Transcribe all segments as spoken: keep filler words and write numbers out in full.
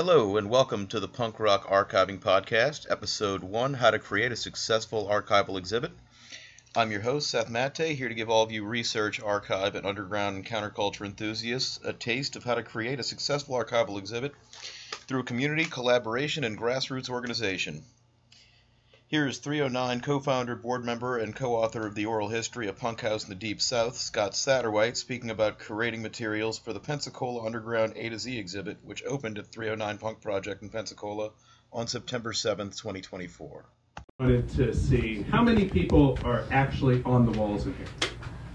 Hello and welcome to the Punk Rock Archiving Podcast, Episode one, How to Create a Successful Archival Exhibit. I'm your host, Seth Matte, here to give all of you research, archive, and underground and counterculture enthusiasts a taste of how to create a successful archival exhibit through community, collaboration, and grassroots organization. Here is three oh nine co-founder, board member, and co-author of The Oral History of Punk House in the Deep South, Scott Satterwhite, speaking about creating materials for the Pensacola Underground A to Z exhibit, which opened at three oh nine Punk Project in Pensacola on September seventh, twenty twenty-four. I wanted to see how many people are actually on the walls in here.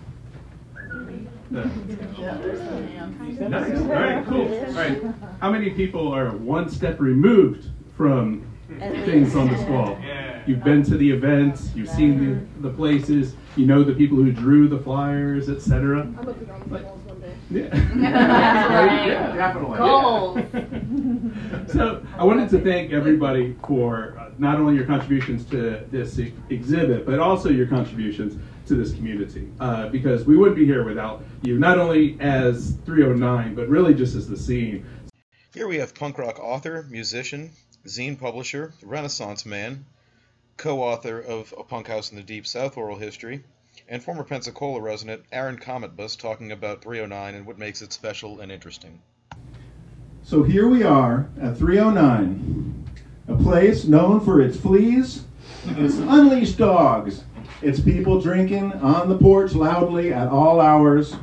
Uh, nice. All right, cool. All right. How many people are one step removed from things on this wall? You've been to the events, you've seen the, the places, you know the people who drew the flyers, et cetera. I'm gonna be on the walls one day. Yeah. Right. Yeah, definitely. Goals. Yeah. So I wanted to thank everybody for uh, not only your contributions to this e- exhibit, but also your contributions to this community. Uh, because we wouldn't be here without you, not only as three oh nine, but really just as the scene. Here we have punk rock author, musician, zine publisher, Renaissance man, co-author of A Punk House in the Deep South Oral History, and former Pensacola resident Aaron Cometbus talking about three oh nine and what makes it special and interesting. So here we are at three oh nine, a place known for its fleas, its unleashed dogs, its people drinking on the porch loudly at all hours,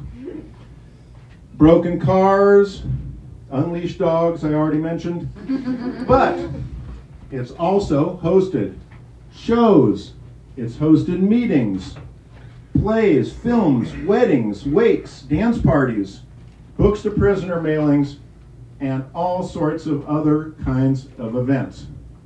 broken cars, unleashed dogs, I already mentioned, but it's also hosted shows, it's hosted meetings, plays, films, weddings, wakes, dance parties, books to prisoner mailings, and all sorts of other kinds of events.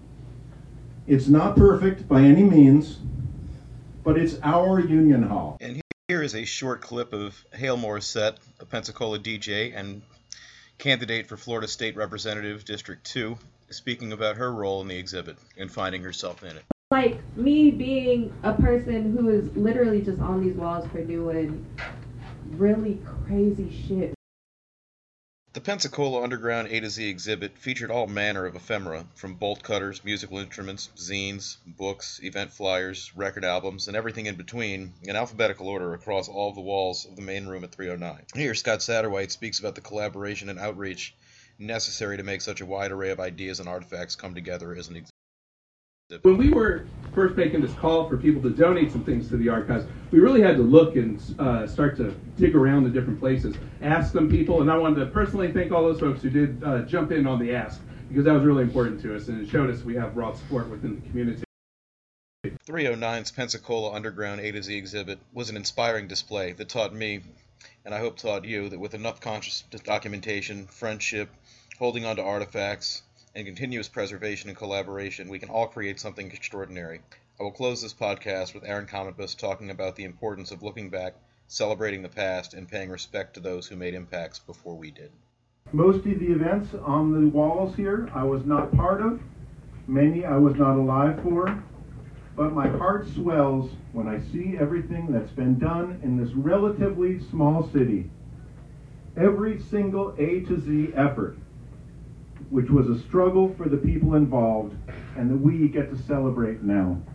It's not perfect by any means, but it's our union hall. And here is a short clip of Hale Morissette, a Pensacola D J and candidate for Florida State Representative District two, speaking about her role in the exhibit and finding herself in it. Like me being a person who is literally just on these walls for doing really crazy shit. The Pensacola Underground A to Z exhibit featured all manner of ephemera, from bolt cutters, musical instruments, zines, books, event flyers, record albums, and everything in between, in alphabetical order across all of the walls of the main room at three oh nine. Here, Scott Satterwhite speaks about the collaboration and outreach necessary to make such a wide array of ideas and artifacts come together as an exhibit. When we were first making this call for people to donate some things to the archives, we really had to look and uh, start to dig around the different places, ask some people, and I wanted to personally thank all those folks who did uh, jump in on the ask, because that was really important to us, and it showed us we have broad support within the community. three oh nine's Pensacola Underground A to Z exhibit was an inspiring display that taught me, and I hope taught you, that with enough conscious documentation, friendship, holding on to artifacts, and continuous preservation and collaboration, we can all create something extraordinary. I will close this podcast with Aaron Cometbus talking about the importance of looking back, celebrating the past, and paying respect to those who made impacts before we did. Most of the events on the walls here I was not part of, many I was not alive for, but my heart swells when I see everything that's been done in this relatively small city. Every single A to Z effort, which was a struggle for the people involved, and that we get to celebrate now.